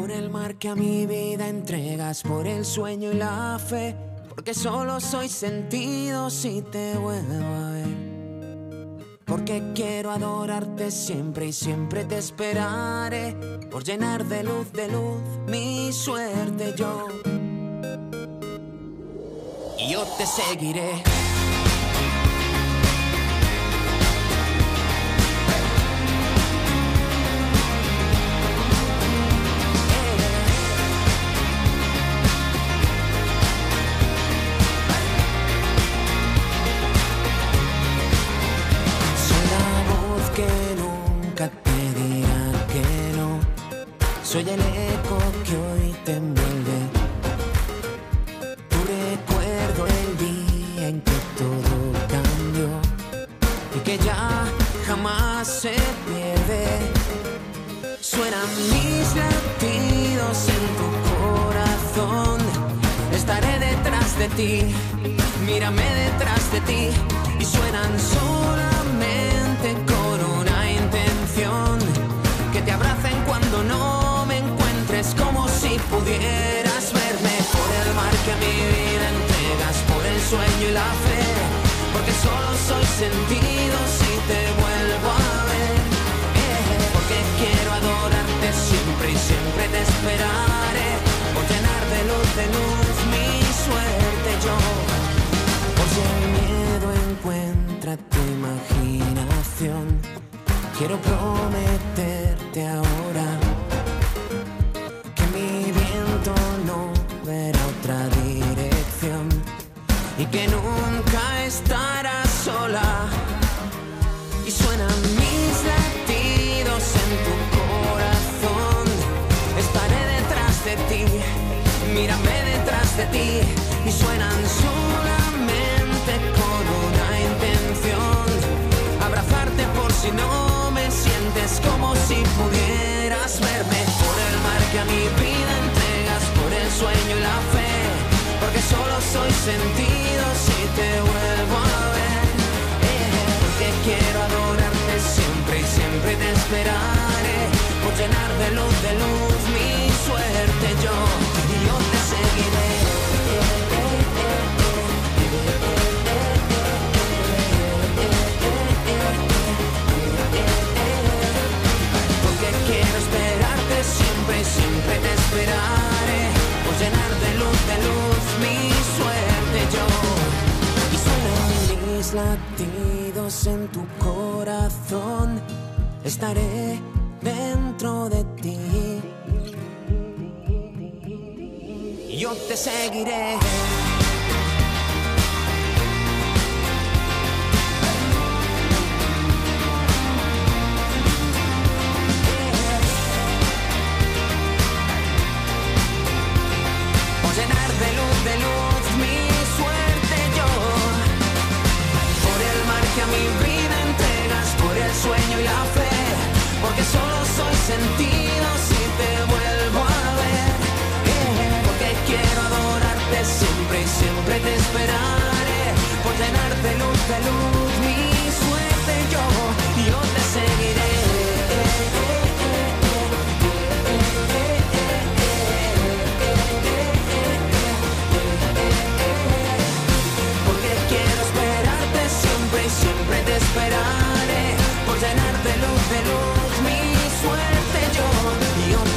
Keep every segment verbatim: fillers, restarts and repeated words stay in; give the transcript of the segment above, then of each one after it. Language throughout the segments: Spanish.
Por el mar que a mi vida entregas, por el sueño y la fe, porque solo soy sentido si te vuelvo a ver. Porque quiero adorarte siempre y siempre te esperaré, por llenar de luz, de luz mi suerte yo. Y yo te seguiré. Soy el eco que hoy te envuelve, tu recuerdo, el día en que todo cambió y que ya jamás se pierde. Suenan mis latidos en tu corazón, estaré detrás de ti, mírame detrás de ti, y suenan solamente con una intención, que te abracen cuando no es como si pudieras verme. Por el mar que a mi vida entregas, por el sueño y la fe, porque solo soy sentido si te vuelvo a ver. eh, Porque quiero adorarte siempre y siempre te esperaré, por llenar de luz, de luz mi suerte yo. Por si el miedo encuentra tu imaginación, quiero prometerte ahora no verá otra dirección y que nunca estarás sola. Y suenan mis latidos en tu corazón, estaré detrás de ti, mírame detrás de ti, y suenan solamente con una intención, abrazarte por si no me sientes, como si pudieras verme. Por el mar que a mi vida entregas, por el sueño y la fe, porque solo soy sentido si te vuelvo a ver. eh, Porque quiero adorarte siempre y siempre te esperaré, por llenar de luz, de luz mi suerte yo. Y yo te seguiré. Porque quiero esperarte siempre y siempre te esperaré, por llenar de luz, de luz mi suerte yo. Y suenan mis latidos en tu corazón, estaré dentro de ti, y yo te seguiré. Llenar de luz, de luz mi suerte yo. Por el mar que a mi vida entregas, por el sueño y la fe, porque solo soy sentido si te vuelvo a ver. eh, Porque quiero adorarte siempre y siempre te esperaré, por llenar de luz, de luz mi suerte yo. Y yo te seguiré. Siempre te esperaré, por llenar de luz, de luz mi suerte yo. Y yo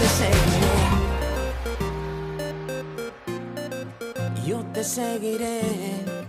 te seguiré, yo te seguiré.